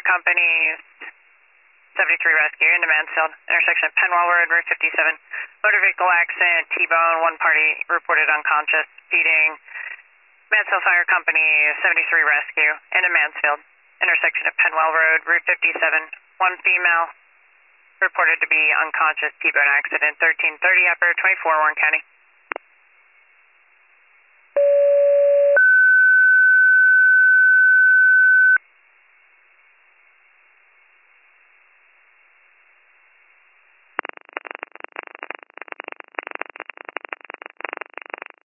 Company 73 rescue into Mansfield, intersection of Penwell Road, Route 57. Motor vehicle accident, T-bone, one party reported unconscious, feeding Mansfield Fire Company 73 rescue into Mansfield, intersection of Penwell Road, Route 57. One female reported to be unconscious, T-bone accident, 1330 upper, 24 Warren County.